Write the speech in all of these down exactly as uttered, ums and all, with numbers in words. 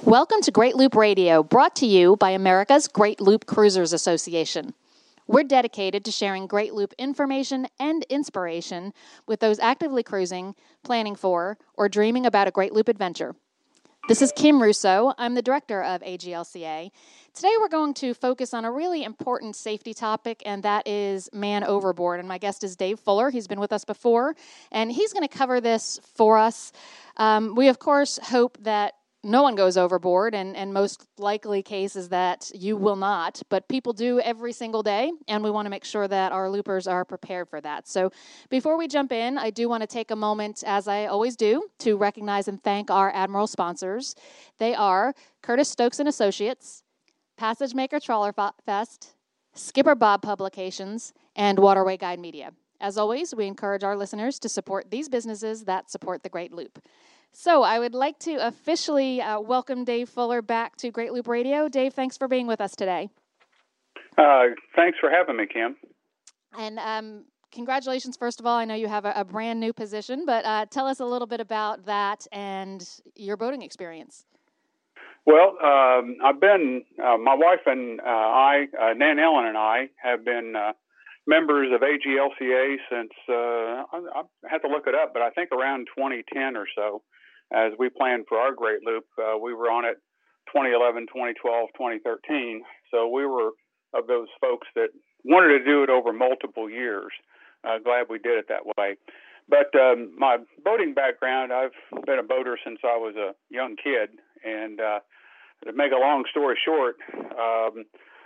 Welcome to Great Loop Radio, brought to you by America's Great Loop Cruisers Association. We're dedicated to sharing Great Loop information and inspiration with those actively cruising, planning for, or dreaming about a Great Loop adventure. This is Kim Russo. I'm the director of A G L C A. Today we're going to focus on a really important safety topic, and that is man overboard. And my guest is Dave Fuller. He's been with us before, and he's going to cover this for us. Um, we, of course, hope that no one goes overboard, and, and most likely case is that you will not, but people do every single day, and we want to make sure that our loopers are prepared for that. So before we jump in, I do want to take a moment, as I always do, to recognize and thank our Admiral sponsors. They are Curtis Stokes and Associates, Passage Maker Trawler Fest, Skipper Bob Publications, and Waterway Guide Media. As always, we encourage our listeners to support these businesses that support the Great Loop. So I would like to officially uh, welcome Dave Fuller back to Great Loop Radio. Dave, thanks for being with us today. Uh, thanks for having me, Kim. And um, congratulations, first of all. I know you have a, a brand new position, but uh, tell us a little bit about that and your boating experience. Well, um, I've been, uh, my wife and uh, I, uh, Nan Ellen and I, have been uh, members of A G L C A since, uh, I, I have to look it up, but I think around twenty ten or so. As we planned for our Great Loop, uh, we were on it twenty eleven, twenty twelve, twenty thirteen. So we were of those folks that wanted to do it over multiple years. Uh, glad we did it that way. But um, my boating background, I've been a boater since I was a young kid. And uh, to make a long story short, um,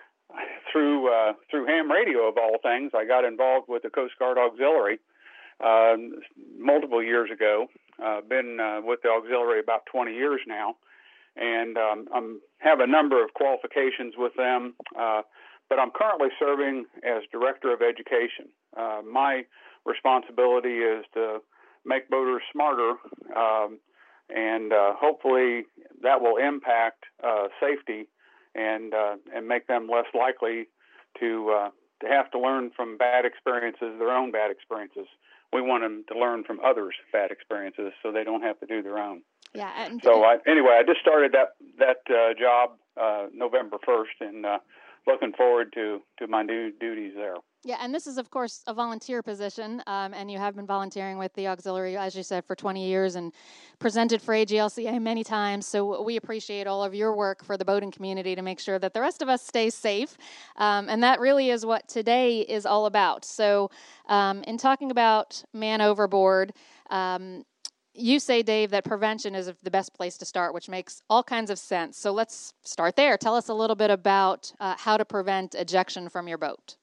through uh, through ham radio of all things, I got involved with the Coast Guard Auxiliary uh, multiple years ago. Uh, been uh, with the auxiliary about twenty years now, and um, I'm have a number of qualifications with them. Uh, but I'm currently serving as director of education. Uh, my responsibility is to make boaters smarter, um, and uh, hopefully that will impact uh, safety and uh, and make them less likely to uh, to have to learn from bad experiences, their own bad experiences. We want them to learn from others' bad experiences so they don't have to do their own. Yeah. And, so I, anyway, I just started that that uh, job uh, November first, and uh, looking forward to, to my new duties there. Yeah, and this is, of course, a volunteer position, um, and you have been volunteering with the auxiliary, as you said, for twenty years and presented for A G L C A many times. So we appreciate all of your work for the boating community to make sure that the rest of us stay safe, um, and that really is what today is all about. So um, in talking about man overboard, um, you say, Dave, that prevention is the best place to start, which makes all kinds of sense. So let's start there. Tell us a little bit about uh, how to prevent ejection from your boat.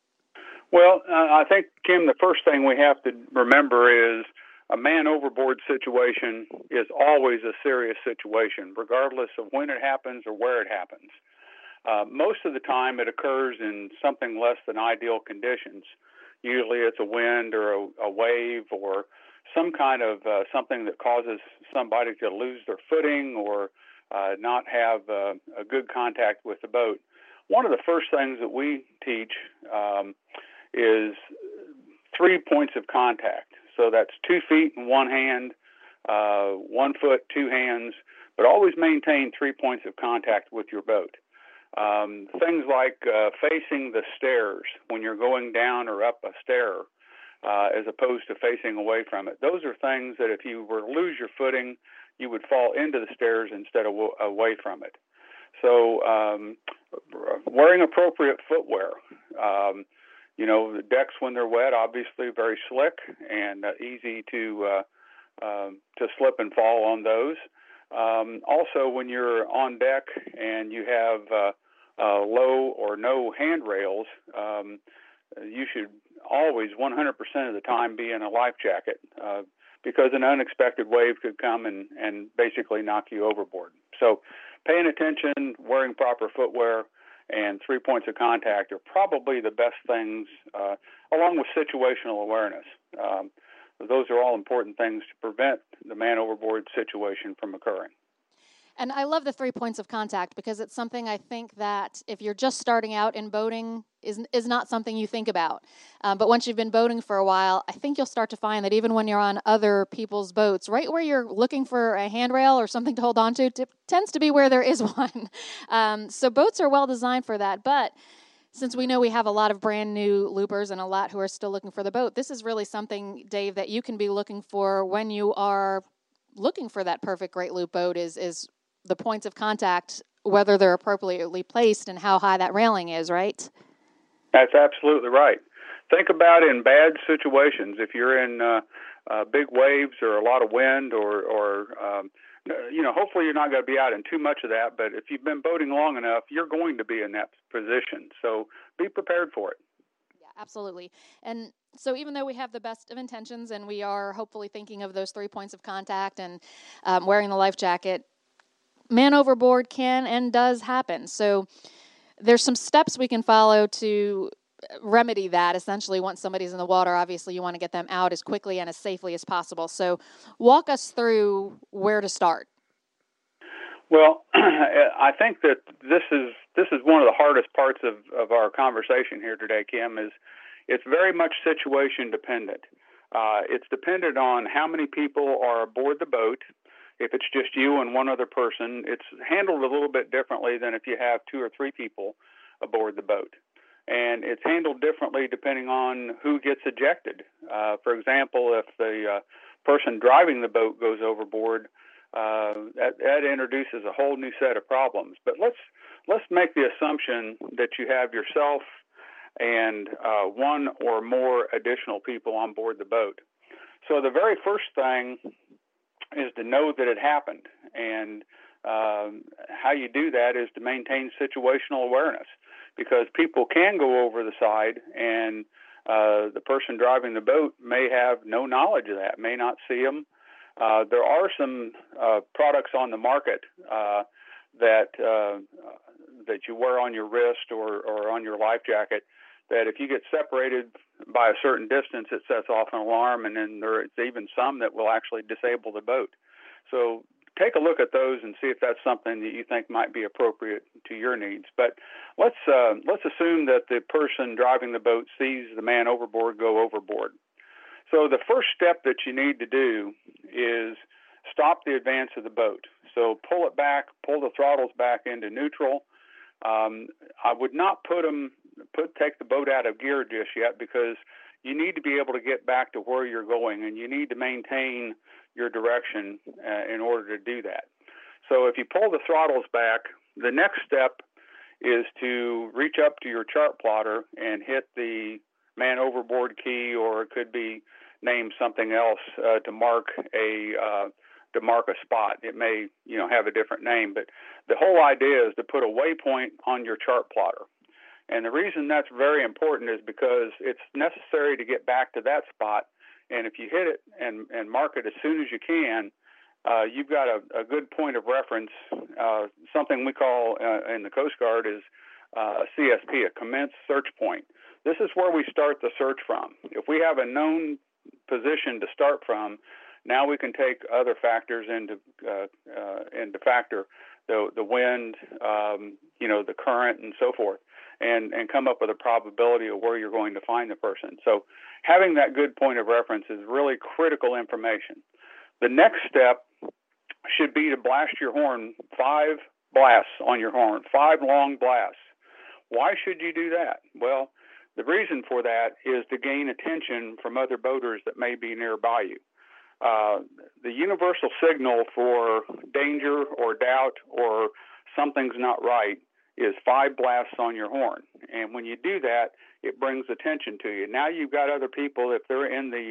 Well, uh, I think, Kim, the first thing we have to remember is a man overboard situation is always a serious situation, regardless of when it happens or where it happens. Uh, most of the time it occurs in something less than ideal conditions. Usually it's a wind or a, a wave or some kind of uh, something that causes somebody to lose their footing or uh, not have uh, a good contact with the boat. One of the first things that we teach um, is three points of contact. So that's two feet in one hand, uh, one foot, two hands, but always maintain three points of contact with your boat. Um, things like uh, facing the stairs when you're going down or up a stair, uh, as opposed to facing away from it. Those are things that if you were to lose your footing, you would fall into the stairs instead of w- away from it. So um, wearing appropriate footwear. Um, you know, the decks when they're wet, obviously very slick and uh, easy to uh, uh, to slip and fall on those. Um, also, when you're on deck and you have uh, uh, low or no handrails, um, you should always one hundred percent of the time be in a life jacket uh, because an unexpected wave could come and, and basically knock you overboard. So paying attention, wearing proper footwear, and three points of contact are probably the best things, uh, along with situational awareness. Um, those are all important things to prevent the man overboard situation from occurring. And I love the three points of contact because it's something I think that if you're just starting out in boating is is not something you think about. Um, but once you've been boating for a while, I think you'll start to find that even when you're on other people's boats, right where you're looking for a handrail or something to hold on to, t- tends to be where there is one. Um, so boats are well designed for that. But since we know we have a lot of brand new loopers and a lot who are still looking for the boat, this is really something, Dave, that you can be looking for when you are looking for that perfect Great Loop boat is is the points of contact, whether they're appropriately placed and how high that railing is, right? That's absolutely right. Think about in bad situations, if you're in uh, uh, big waves or a lot of wind or, or um, you know, hopefully you're not going to be out in too much of that, but if you've been boating long enough, you're going to be in that position. So be prepared for it. Yeah, absolutely. And so even though we have the best of intentions and we are hopefully thinking of those three points of contact and um, wearing the life jacket, man overboard can and does happen. So there's some steps we can follow to remedy that. Essentially, once somebody's in the water, obviously you want to get them out as quickly and as safely as possible. So walk us through where to start. Well, I think that this is this is one of the hardest parts of, of our conversation here today, Kim, is it's very much situation dependent. Uh, it's dependent on how many people are aboard the boat. If it's just you and one other person, it's handled a little bit differently than if you have two or three people aboard the boat. And it's handled differently depending on who gets ejected. Uh, for example, if the uh, person driving the boat goes overboard, uh, that, that introduces a whole new set of problems. But let's let's make the assumption that you have yourself and uh, one or more additional people on board the boat. So the very first thing is to know that it happened. And um, how you do that is to maintain situational awareness, because people can go over the side and uh, the person driving the boat may have no knowledge of that, may not see them. Uh, there are some uh, products on the market uh, that uh, that you wear on your wrist or, or on your life jacket that if you get separated by a certain distance, it sets off an alarm, and then there's even some that will actually disable the boat. So take a look at those and see if that's something that you think might be appropriate to your needs. But let's uh, let's assume that the person driving the boat sees the man overboard go overboard. So the first step that you need to do is stop the advance of the boat. So pull it back, pull the throttles back into neutral. Um, I would not put them put take the boat out of gear just yet, because you need to be able to get back to where you're going, and you need to maintain your direction uh, in order to do that. So if you pull the throttles back, the next step is to reach up to your chart plotter and hit the man overboard key, or it could be named something else uh, to mark a uh, to mark a spot. It may, you know, have a different name, but the whole idea is to put a waypoint on your chart plotter. And the reason that's very important is because it's necessary to get back to that spot. And if you hit it and, and mark it as soon as you can, uh, you've got a, a good point of reference. Uh, something we call uh, in the Coast Guard is uh, a C S P, a commence search point. This is where we start the search from. If we have a known position to start from, now we can take other factors into uh, uh, into factor, the the wind, um, you know, the current, and so forth, and and come up with a probability of where you're going to find the person. So having that good point of reference is really critical information. The next step should be to blast your horn, five blasts on your horn, five long blasts. Why should you do that? Well, the reason for that is to gain attention from other boaters that may be nearby you. Uh, the universal signal for danger or doubt or something's not right is five blasts on your horn. And when you do that, it brings attention to you. Now you've got other people, if they're in the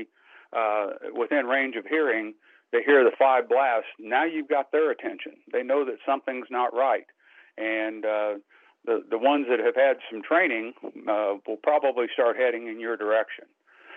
uh, within range of hearing, they hear the five blasts. Now you've got their attention. They know that something's not right. And uh, the, the ones that have had some training uh, will probably start heading in your direction.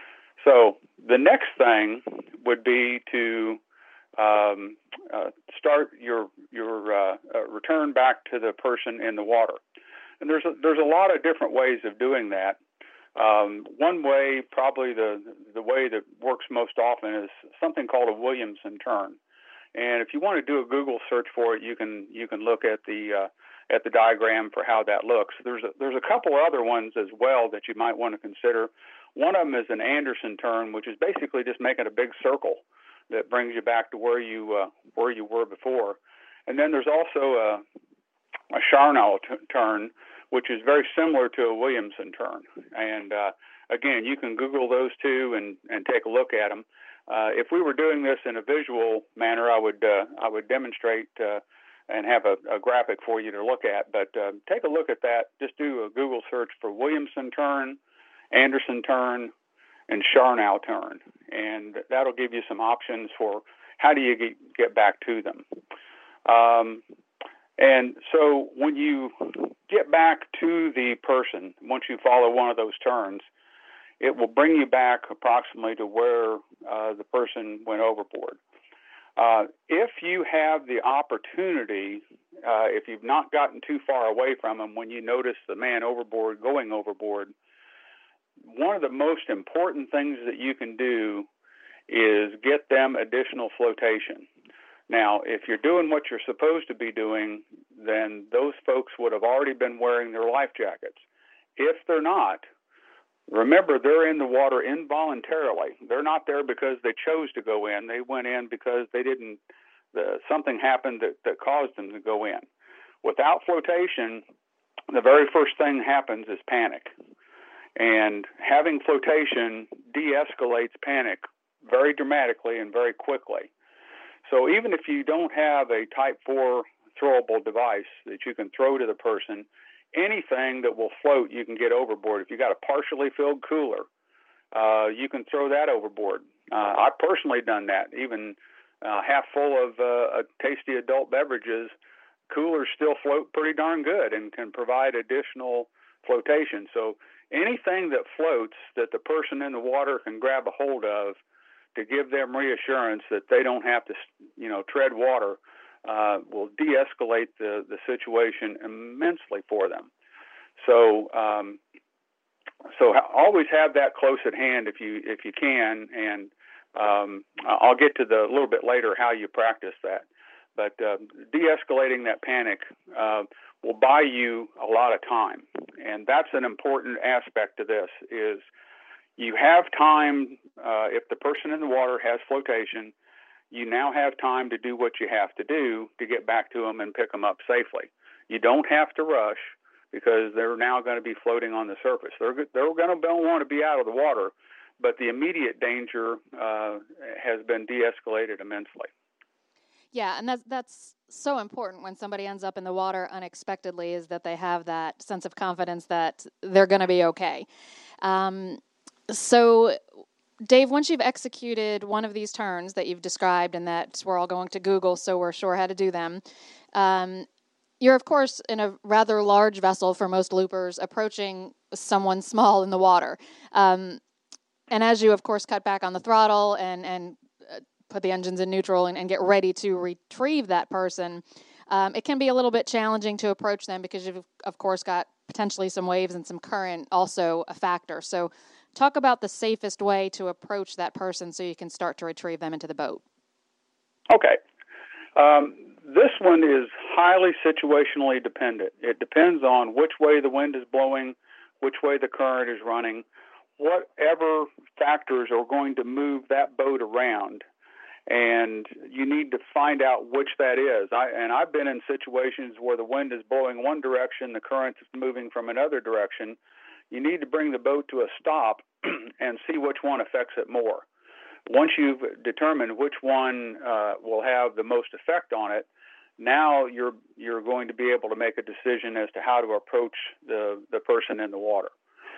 So the next thing would be to um, uh, start your your uh, uh, return back to the person in the water. And there's a, there's a lot of different ways of doing that. Um, one way, probably the the way that works most often, is something called a Williamson turn. And if you want to do a Google search for it, you can you can look at the uh, at the diagram for how that looks. There's a, there's a couple other ones as well that you might want to consider. One of them is an Anderson turn, which is basically just making a big circle that brings you back to where you uh, where you were before. And then there's also a, a Charnow t- turn, which is very similar to a Williamson turn. And uh, again, you can Google those two and, and take a look at them. Uh, if we were doing this in a visual manner, I would uh, I would demonstrate uh, and have a, a graphic for you to look at. But uh, take a look at that. Just do a Google search for Williamson turn, Anderson turn, and Charnow turn, and that'll give you some options for how do you get, get back to them. Um, and so when you get back to the person, once you follow one of those turns, it will bring you back approximately to where uh, the person went overboard. Uh, if you have the opportunity, uh, if you've not gotten too far away from them when you notice the man overboard going overboard, one of the most important things that you can do is get them additional flotation. Now, if you're doing what you're supposed to be doing, then those folks would have already been wearing their life jackets. If they're not, remember, they're in the water involuntarily. They're not there because they chose to go in. They went in because they didn't, the, something happened that, that caused them to go in. Without flotation, the very first thing happens is panic. And having flotation de-escalates panic very dramatically and very quickly. So even if you don't have a type four throwable device that you can throw to the person, anything that will float you can get overboard. If you got a partially filled cooler, uh, you can throw that overboard. Uh, I've personally done that. Even uh, half full of uh, tasty adult beverages, coolers still float pretty darn good and can provide additional flotation. So anything that floats that the person in the water can grab a hold of to give them reassurance that they don't have to, you know, tread water uh, will de-escalate the, the situation immensely for them. So, um, so always have that close at hand if you if you can, and um, I'll get to the a little bit later how you practice that. But uh, de-escalating that panic uh, will buy you a lot of time, and that's an important aspect of this. Is you have time uh, if the person in the water has flotation. You now have time to do what you have to do to get back to them and pick them up safely. You don't have to rush because they're now going to be floating on the surface. They're they're going to want to be out of the water, but the immediate danger uh, has been de-escalated immensely. Yeah, and that's that's so important when somebody ends up in the water unexpectedly, is that they have that sense of confidence that they're going to be okay. Um, so, Dave, once you've executed one of these turns that you've described and that we're all going to Google so we're sure how to do them, um, you're, of course, in a rather large vessel for most loopers approaching someone small in the water. Um, and as you, of course, cut back on the throttle and, and uh, put the engines in neutral and, and get ready to retrieve that person, um, it can be a little bit challenging to approach them because you've, of course, got potentially some waves and some current also a factor. So talk about the safest way to approach that person so you can start to retrieve them into the boat. Okay. Um, this one is highly situationally dependent. It depends on which way the wind is blowing, which way the current is running, whatever factors are going to move that boat around. And you need to find out which that is. I, and I've been in situations where the wind is blowing one direction, the current is moving from another direction. You need to bring the boat to a stop and see which one affects it more. Once you've determined which one uh, will have the most effect on it, now you're you're going to be able to make a decision as to how to approach the, the person in the water.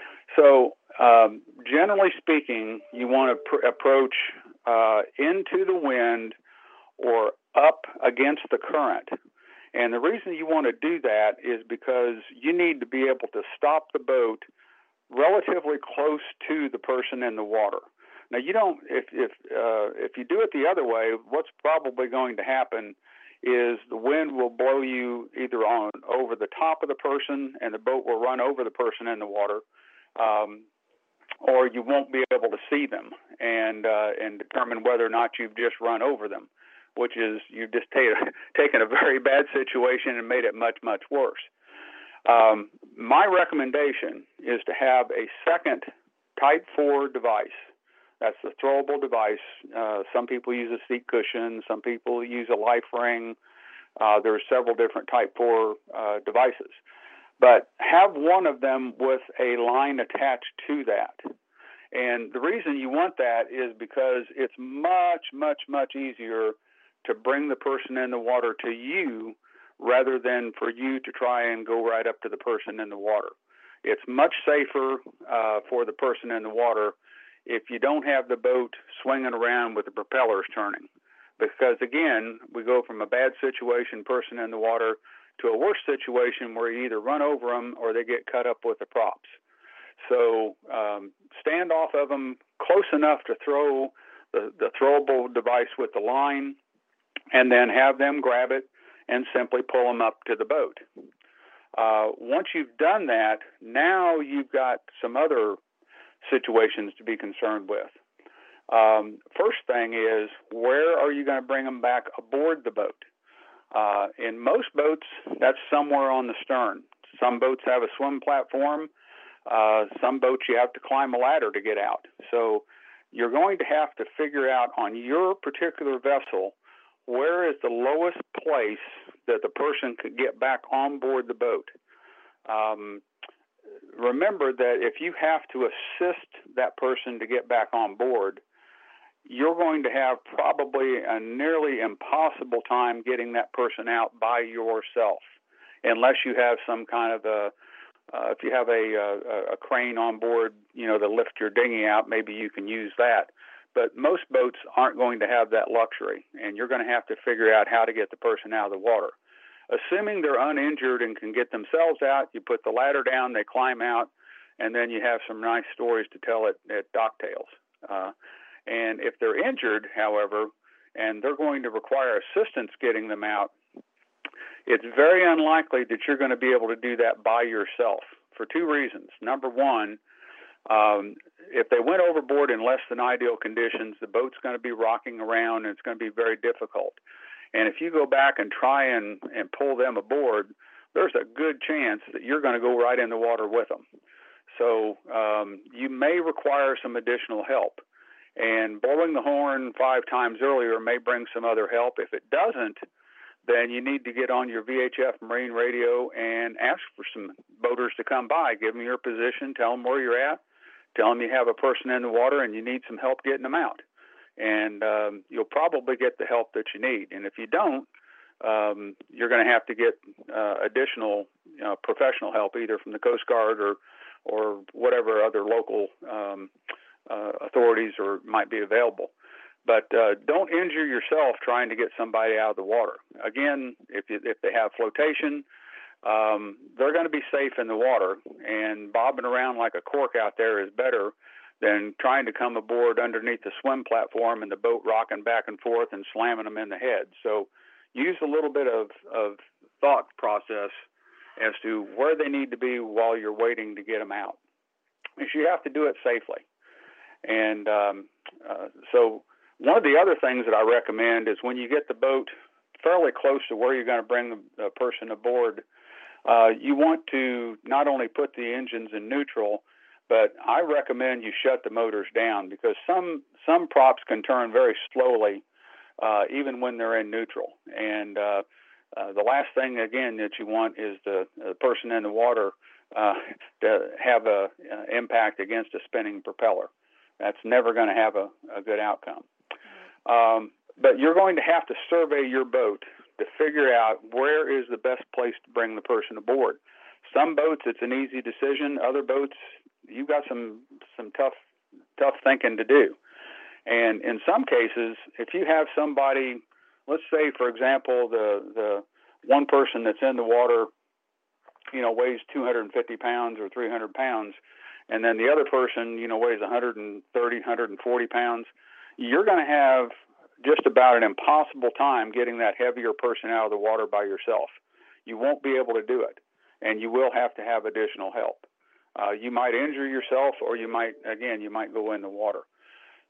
So um, generally speaking, you want to pr- approach uh, into the wind or up against the current. And the reason you want to do that is because you need to be able to stop the boat relatively close to the person in the water. Now, you don't. If if uh, if you do it the other way, what's probably going to happen is the wind will blow you either on over the top of the person, and the boat will run over the person in the water, um, or you won't be able to see them and uh, and determine whether or not you've just run over them. which is you've just t- taken a very bad situation and made it much, much worse. Um, my recommendation is to have a second Type four device. That's the throwable device. Uh, some people use a seat cushion. Some people use a life ring. Uh, there are several different Type four uh, devices. But have one of them with a line attached to that. And the reason you want that is because it's much, much, much easier to bring the person in the water to you rather than for you to try and go right up to the person in the water. It's much safer uh, for the person in the water if you don't have the boat swinging around with the propellers turning. Because, again, we go from a bad situation, person in the water, to a worse situation where you either run over them or they get cut up with the props. So um, stand off of them close enough to throw the, the throwable device with the line, and then have them grab it and simply pull them up to the boat. Uh, once you've done that, now you've got some other situations to be concerned with. Um, first thing is, where are you going to bring them back aboard the boat? Uh, in most boats, that's somewhere on the stern. Some boats have a swim platform. Uh, some boats you have to climb a ladder to get out. So you're going to have to figure out on your particular vessel, where is the lowest place that the person could get back on board the boat. Um, remember that if you have to assist that person to get back on board, you're going to have probably a nearly impossible time getting that person out by yourself, unless you have some kind of a, uh, if you have a, a, a crane on board, you know, to lift your dinghy out, maybe you can use that. But most boats aren't going to have that luxury, and you're going to have to figure out how to get the person out of the water. Assuming they're uninjured and can get themselves out, you put the ladder down, they climb out, and then you have some nice stories to tell at, at Docktails. Uh, and if they're injured, however, and they're going to require assistance getting them out, it's very unlikely that you're going to be able to do that by yourself for two reasons. Number one, um, if they went overboard in less than ideal conditions, the boat's going to be rocking around, and it's going to be very difficult. And if you go back and try and, and pull them aboard, there's a good chance that you're going to go right in the water with them. So um, you may require some additional help. And blowing the horn five times earlier may bring some other help. If it doesn't, then you need to get on your V H F marine radio and ask for some boaters to come by. Give them your position, tell them where you're at, tell them you have a person in the water and you need some help getting them out. And um, you'll probably get the help that you need. And if you don't, um, you're going to have to get uh, additional you know, professional help, either from the Coast Guard or, or whatever other local um, uh, authorities or might be available. But uh, don't injure yourself trying to get somebody out of the water. Again, if you, if they have flotation, um, they're going to be safe in the water, and bobbing around like a cork out there is better than trying to come aboard underneath the swim platform and the boat rocking back and forth and slamming them in the head. So use a little bit of, of thought process as to where they need to be while you're waiting to get them out. Because you have to do it safely. And um, uh, so one of the other things that I recommend is when you get the boat fairly close to where you're going to bring the, the person aboard, uh, you want to not only put the engines in neutral, but I recommend you shut the motors down, because some some props can turn very slowly, uh, even when they're in neutral. And uh, uh, the last thing, again, that you want is the, the person in the water uh, to have a uh, impact against a spinning propeller. That's never going to have a, a good outcome. Um, but you're going to have to survey your boat to figure out where is the best place to bring the person aboard. Some boats, it's an easy decision. Other boats, you've got some some tough tough thinking to do. And in some cases, if you have somebody, let's say, for example, the the one person that's in the water, you know, weighs two hundred fifty pounds or three hundred pounds, and then the other person, you know, weighs one hundred thirty, one hundred forty pounds, you're going to have just about an impossible time getting that heavier person out of the water by yourself. You won't be able to do it, and you will have to have additional help. Uh, you might injure yourself, or you might, again, you might go in the water.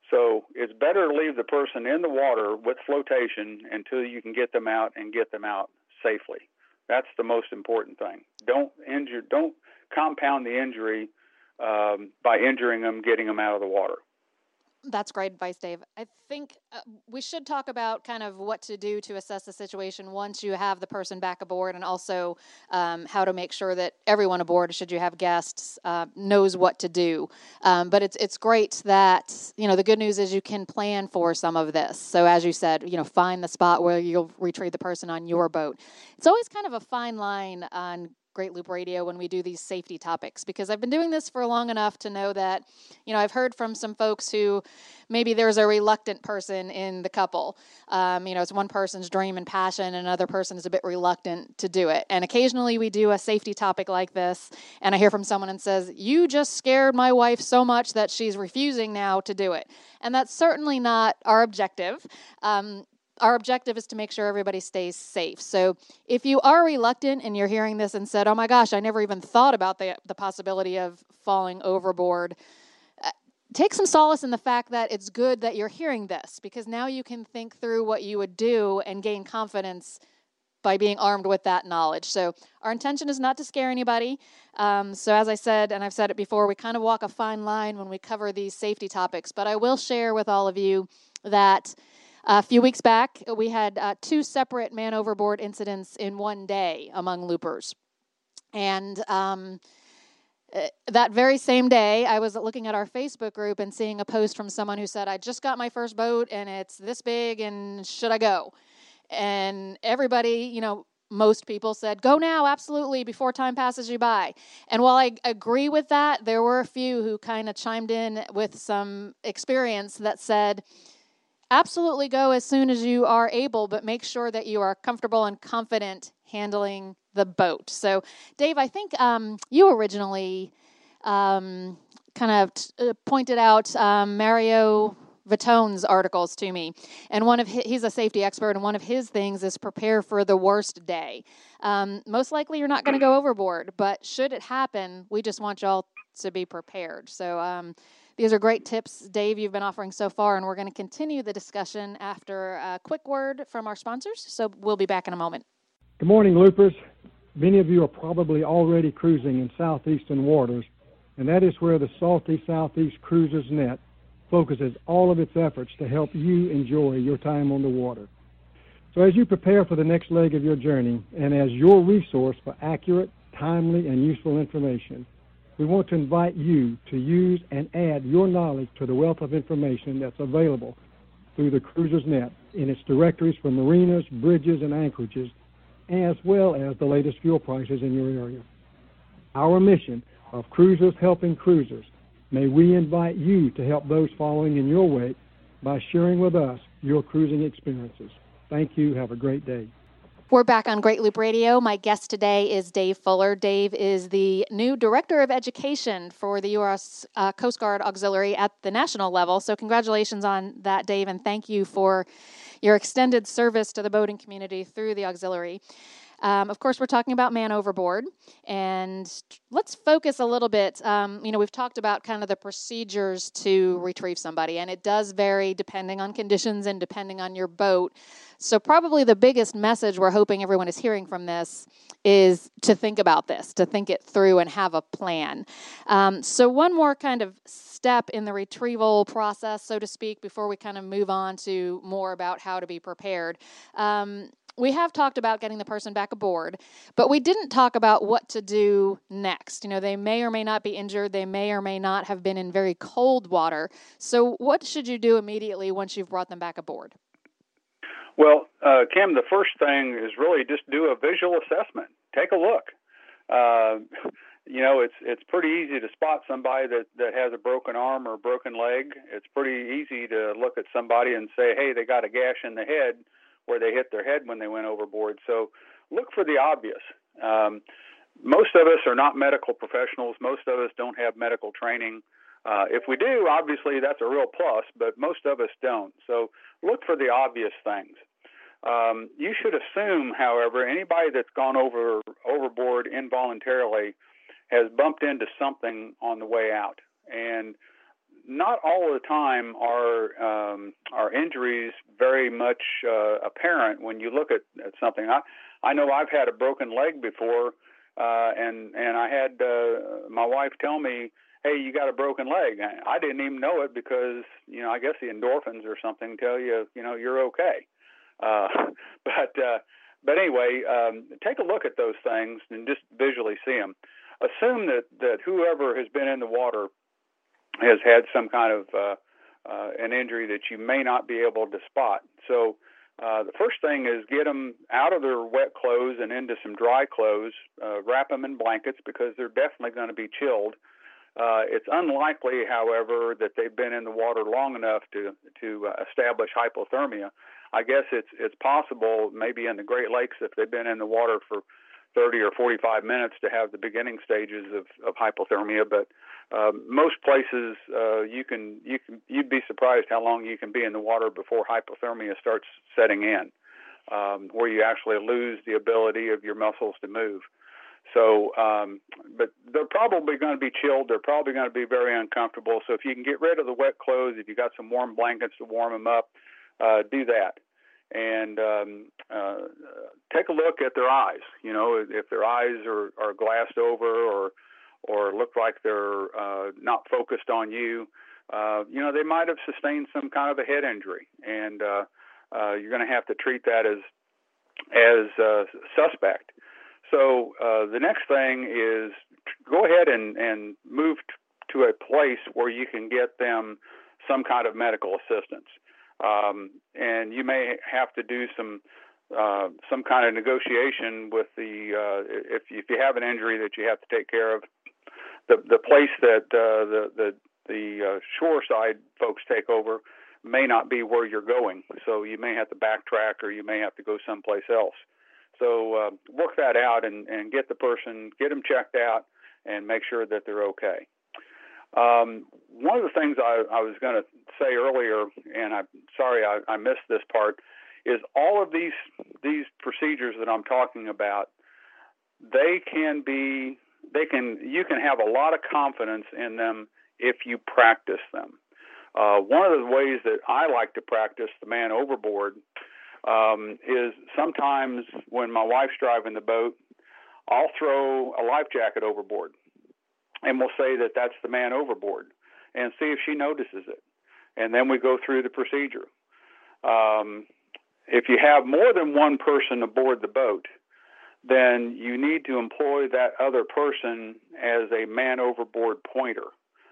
So it's better to leave the person in the water with flotation until you can get them out and get them out safely. That's the most important thing. Don't injure, don't compound the injury um, by injuring them, getting them out of the water. That's great advice, Dave. I think uh, we should talk about kind of what to do to assess the situation once you have the person back aboard, and also um, how to make sure that everyone aboard, should you have guests, uh, knows what to do. Um, but it's it's great that, you know, the good news is you can plan for some of this. So as you said, you know, find the spot where you'll retrieve the person on your boat. It's always kind of a fine line on Great Loop Radio when we do these safety topics, because I've been doing this for long enough to know that, you know, I've heard from some folks who maybe there's a reluctant person in the couple. Um, you know, it's one person's dream and passion, and another person is a bit reluctant to do it. And occasionally we do a safety topic like this, and I hear from someone and says, you just scared my wife so much that she's refusing now to do it. And that's certainly not our objective. Um, Our objective is to make sure everybody stays safe. So if you are reluctant and you're hearing this and said, oh my gosh, I never even thought about the, the possibility of falling overboard, uh, take some solace in the fact that it's good that you're hearing this, because now you can think through what you would do and gain confidence by being armed with that knowledge. So our intention is not to scare anybody. Um, so as I said, and I've said it before, we kind of walk a fine line when we cover these safety topics. But I will share with all of you that a few weeks back, we had uh, two separate man overboard incidents in one day among loopers. And um, uh, that very same day, I was looking at our Facebook group and seeing a post from someone who said, I just got my first boat and it's this big, and should I go? And everybody, you know, most people said, go now, absolutely, before time passes you by. And while I agree with that, there were a few who kind of chimed in with some experience that said, absolutely go as soon as you are able, but make sure that you are comfortable and confident handling the boat. So, Dave, I think um, you originally um, kind of t- pointed out um, Mario Vitone's articles to me, and one of his, he's a safety expert, and one of his things is prepare for the worst day. Um, most likely, you're not going to go overboard, but should it happen, we just want y'all to be prepared. So. Um, These are great tips, Dave, you've been offering so far, and we're going to continue the discussion after a quick word from our sponsors, so we'll be back in a moment. Good morning, Loopers. Many of you are probably already cruising in southeastern waters, and that is where the Salty Southeast Cruisers Net focuses all of its efforts to help you enjoy your time on the water. So as you prepare for the next leg of your journey, and as your resource for accurate, timely, and useful information, we want to invite you to use and add your knowledge to the wealth of information that's available through the Cruisers Net in its directories for marinas, bridges, and anchorages, as well as the latest fuel prices in your area. Our mission of Cruisers Helping Cruisers, may we invite you to help those following in your wake by sharing with us your cruising experiences. Thank you. Have a great day. We're back on Great Loop Radio. My guest today is Dave Fuller. Dave is the new Director of Education for the U S Uh, Coast Guard Auxiliary at the national level. So congratulations on that, Dave, and thank you for your extended service to the boating community through the auxiliary. Um, of course, we're talking about man overboard, and let's focus a little bit. Um, you know, we've talked about kind of the procedures to retrieve somebody, and it does vary depending on conditions and depending on your boat. So probably the biggest message we're hoping everyone is hearing from this is to think about this, to think it through and have a plan. Um, so one more kind of step in the retrieval process, so to speak, before we kind of move on to more about how to be prepared. Um, We have talked about getting the person back aboard, but we didn't talk about what to do next. You know, they may or may not be injured. They may or may not have been in very cold water. So what should you do immediately once you've brought them back aboard? Well, uh, Kim, the first thing is really just do a visual assessment. Take a look. Uh, you know, it's it's pretty easy to spot somebody that, that has a broken arm or a broken leg. It's pretty easy to look at somebody and say, hey, they got a gash in the head where they hit their head when they went overboard. So look for the obvious. Um, most of us are not medical professionals. Most of us don't have medical training. Uh, if we do, obviously that's a real plus, but most of us don't. So look for the obvious things. Um, you should assume, however, anybody that's gone over overboard involuntarily has bumped into something on the way out. And not all the time are um, are injuries very much uh, apparent when you look at, at something. I, I know I've had a broken leg before, uh, and and I had uh, my wife tell me, "Hey, you got a broken leg." I didn't even know it because, you know, I guess the endorphins or something tell you, you know, you're okay. Uh, but uh, but anyway, um, take a look at those things and just visually see them. Assume that, that whoever has been in the water has had some kind of uh, uh, an injury that you may not be able to spot. So uh, the first thing is get them out of their wet clothes and into some dry clothes. Uh, wrap them in blankets because they're definitely going to be chilled. Uh, it's unlikely, however, that they've been in the water long enough to to uh, establish hypothermia. I guess it's it's possible, maybe in the Great Lakes, if they've been in the water for thirty or forty-five minutes, to have the beginning stages of, of hypothermia. But uh, most places, uh, you can you can you'd be surprised how long you can be in the water before hypothermia starts setting in, um, where you actually lose the ability of your muscles to move. So, um, but they're probably going to be chilled. They're probably going to be very uncomfortable. So if you can get rid of the wet clothes, if you got some warm blankets to warm them up, uh, do that. And um, uh, take a look at their eyes. You know, if their eyes are, are glassed over or or look like they're uh, not focused on you, uh, you know, they might have sustained some kind of a head injury, and uh, uh, you're going to have to treat that as as uh, suspect. So uh, the next thing is go ahead and, and move t- to a place where you can get them some kind of medical assistance. Um, and you may have to do some uh, some kind of negotiation with the uh, if if you have an injury that you have to take care of. The the place that uh, the the the uh, shore side folks take over may not be where you're going, so you may have to backtrack or you may have to go someplace else. So uh, work that out and, and get the person, get them checked out, and make sure that they're okay. Um, one of the things I, I was going to say earlier, and I'm sorry I, I missed this part, is all of these these procedures that I'm talking about, they can be, they can, you can have a lot of confidence in them if you practice them. Uh, one of the ways that I like to practice the man overboard um, is sometimes when my wife's driving the boat, I'll throw a life jacket overboard, and we'll say that that's the man overboard, and see if she notices it. And then we go through the procedure. Um, if you have more than one person aboard the boat, then you need to employ that other person as a man overboard pointer.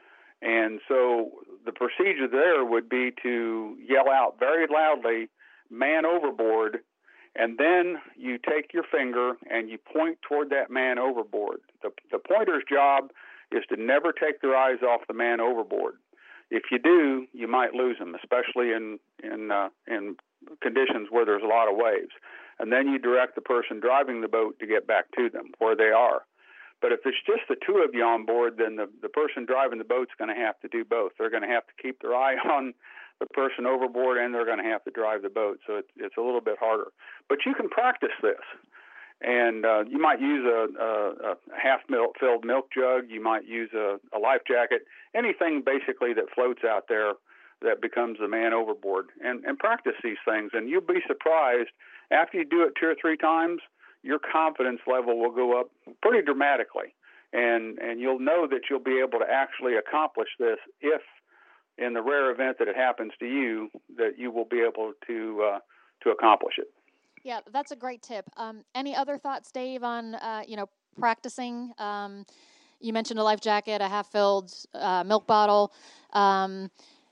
And so the procedure there would be to yell out very loudly, "Man overboard," and then you take your finger and you point toward that man overboard. The, the pointer's job is to never take their eyes off the man overboard. If you do, you might lose them, especially in in uh, in conditions where there's a lot of waves. And then you direct the person driving the boat to get back to them where they are. But if it's just the two of you on board, then the, the person driving the boat's going to have to do both. They're going to have to keep their eye on the person overboard, and they're going to have to drive the boat. So it's, it's a little bit harder. But you can practice this. And uh, you might use a, a, a half-filled milk jug. You might use a, a life jacket, anything basically that floats out there that becomes the man overboard. And, and practice these things, and you'll be surprised. After you do it two or three times, your confidence level will go up pretty dramatically. And, and you'll know that you'll be able to actually accomplish this if, in the rare event that it happens to you, that you will be able to uh, to accomplish it. Yeah, that's a great tip. Um, any other thoughts, Dave, on, uh, you know, practicing? Um, you mentioned a life jacket, a half-filled uh, milk bottle. Um,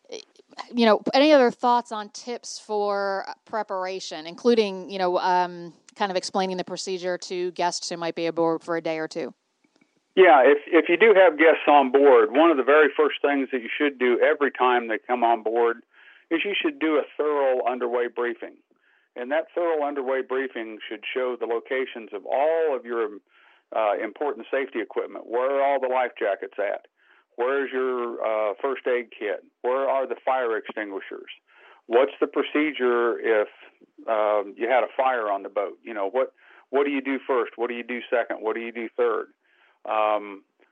you know, any other thoughts on tips for preparation, including, you know, um, kind of explaining the procedure to guests who might be aboard for a day or two? Yeah, if if you do have guests on board, one of the very first things that you should do every time they come on board is you should do a thorough underway briefing. And that thorough underway briefing should show the locations of all of your uh, important safety equipment. Where are all the life jackets at? Where's your uh, first aid kit? Where are the fire extinguishers? What's the procedure if um, you had a fire on the boat? You know, what what do you do first? What do you do second? What do you do third? Um,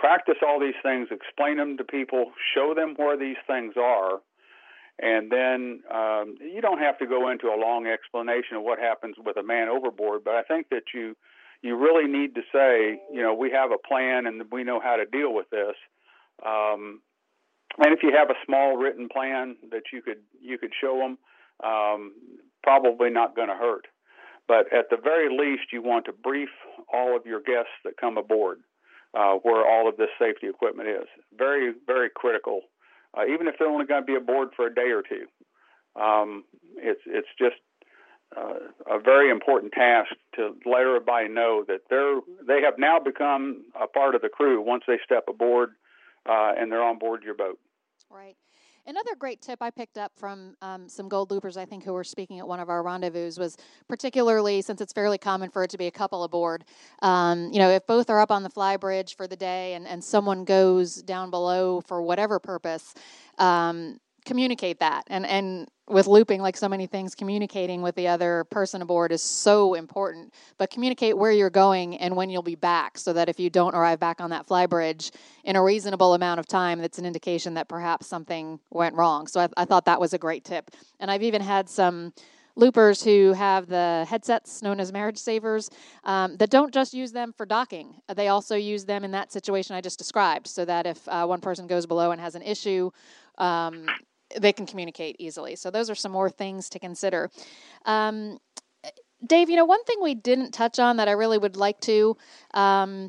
practice all these things, explain them to people, show them where these things are, and then um, you don't have to go into a long explanation of what happens with a man overboard, but I think that you you really need to say, you know, we have a plan and we know how to deal with this. Um, and if you have a small written plan that you could you could show them, um, probably not going to hurt. But at the very least, you want to brief all of your guests that come aboard uh, where all of this safety equipment is. Very, very critical. Uh, even if they're only going to be aboard for a day or two, um, it's it's just uh, a very important task to let everybody know that they're they have now become a part of the crew once they step aboard uh, and they're on board your boat. Right. Another great tip I picked up from um, some Gold Loopers, I think, who were speaking at one of our rendezvous was particularly, since it's fairly common for it to be a couple aboard, um, you know, if both are up on the fly bridge for the day and, and someone goes down below for whatever purpose, um, communicate that. And, and with looping, like so many things, communicating with the other person aboard is so important. But communicate where you're going and when you'll be back, so that if you don't arrive back on that fly bridge in a reasonable amount of time, that's an indication that perhaps something went wrong. So I, I thought that was a great tip. And I've even had some loopers who have the headsets known as marriage savers um, that don't just use them for docking. They also use them in that situation I just described, so that if uh, one person goes below and has an issue, um, they can communicate easily. So those are some more things to consider. Um, Dave, you know, one thing we didn't touch on that I really would like to, um,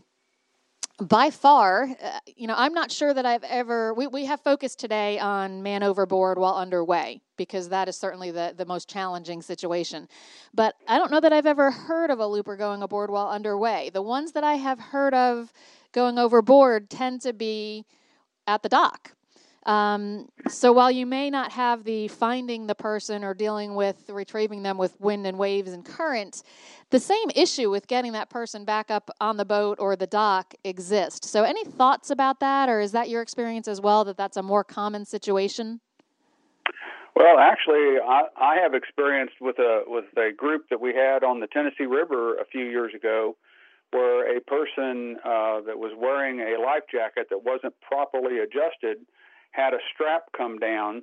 by far, uh, you know, I'm not sure that I've ever, we, we have focused today on man overboard while underway, because that is certainly the, the most challenging situation. But I don't know that I've ever heard of a looper going aboard while underway. The ones that I have heard of going overboard tend to be at the dock. Um, so while you may not have the finding the person or dealing with retrieving them with wind and waves and current, the same issue with getting that person back up on the boat or the dock exists. So any thoughts about that, or is that your experience as well, that that's a more common situation? Well, actually, I, I have experienced with a with a group that we had on the Tennessee River a few years ago, where a person uh, that was wearing a life jacket that wasn't properly adjusted had a strap come down,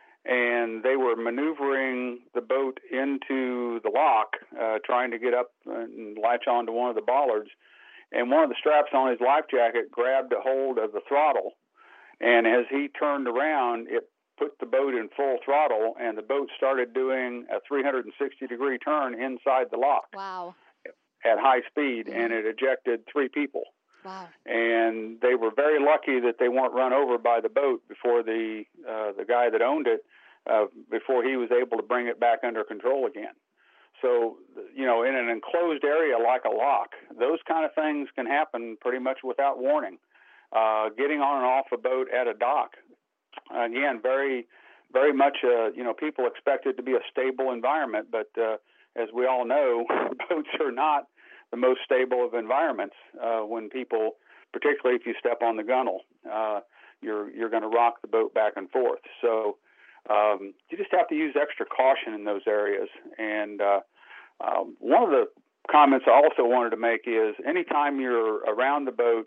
and they were maneuvering the boat into the lock, uh, trying to get up and latch onto one of the bollards. And one of the straps on his life jacket grabbed a hold of the throttle. And as he turned around, it put the boat in full throttle, and the boat started doing a three hundred sixty degree turn inside the lock. Wow. At high speed, mm-hmm. and it ejected three people. Wow. And they were very lucky that they weren't run over by the boat before the uh, the guy that owned it, uh, before he was able to bring it back under control again. So, you know, in an enclosed area like a lock, those kind of things can happen pretty much without warning. Uh, getting on and off a boat at a dock, again, very, very much, uh, you know, people expect it to be a stable environment, but uh, as we all know, boats are not the most stable of environments. Uh, when people, particularly if you step on the gunnel, uh, you're you're going to rock the boat back and forth. So um, you just have to use extra caution in those areas. And uh, um, one of the comments I also wanted to make is anytime you're around the boat,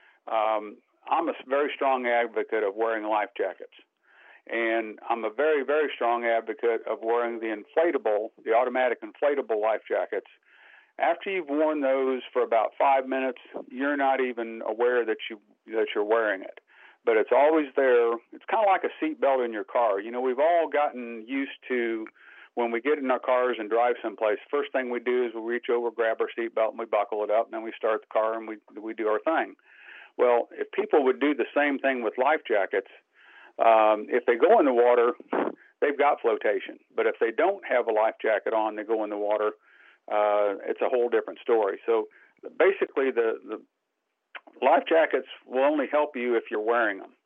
um, I'm a very strong advocate of wearing life jackets. And I'm a very, very strong advocate of wearing the inflatable, the automatic inflatable life jackets. After you've worn those for about five minutes, you're not even aware that you that you're wearing it. But it's always there. It's kind of like a seatbelt in your car. You know, we've all gotten used to when we get in our cars and drive someplace, first thing we do is we reach over, grab our seatbelt, and we buckle it up, and then we start the car and we we do our thing. Well, if people would do the same thing with life jackets, um, if they go in the water, they've got flotation. But if they don't have a life jacket on, they go in the water, Uh, it's a whole different story. So basically, the, the life jackets will only help you if you're wearing them.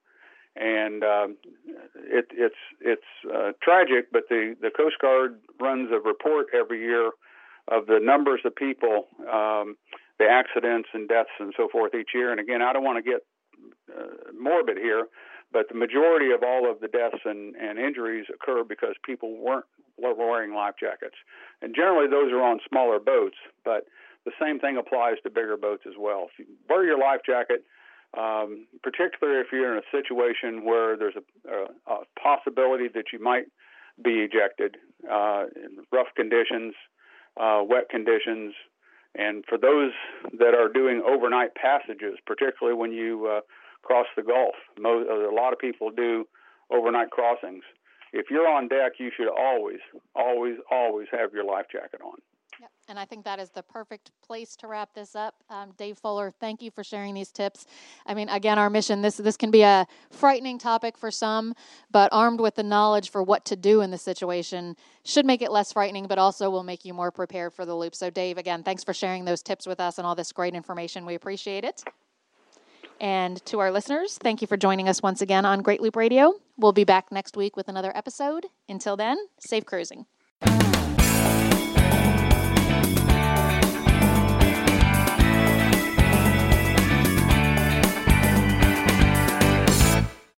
And um, it, it's it's uh, tragic, but the, the Coast Guard runs a report every year of the numbers of people, um, the accidents and deaths and so forth each year. And again, I don't want to get uh, morbid here, but the majority of all of the deaths and, and injuries occur because people weren't wearing life jackets. And generally those are on smaller boats, but the same thing applies to bigger boats as well. If you wear your life jacket, um, particularly if you're in a situation where there's a, a, a possibility that you might be ejected uh, in rough conditions, uh, wet conditions. And for those that are doing overnight passages, particularly when you uh, cross the Gulf, most, a lot of people do overnight crossings. If you're on deck, you should always, always, always have your life jacket on. Yep. And I think that is the perfect place to wrap this up. Um, Dave Fuller, thank you for sharing these tips. I mean, again, our mission, this this can be a frightening topic for some, but armed with the knowledge for what to do in the situation should make it less frightening, but also will make you more prepared for the loop. So, Dave, again, thanks for sharing those tips with us and all this great information. We appreciate it. And to our listeners, thank you for joining us once again on Great Loop Radio. We'll be back next week with another episode. Until then, safe cruising.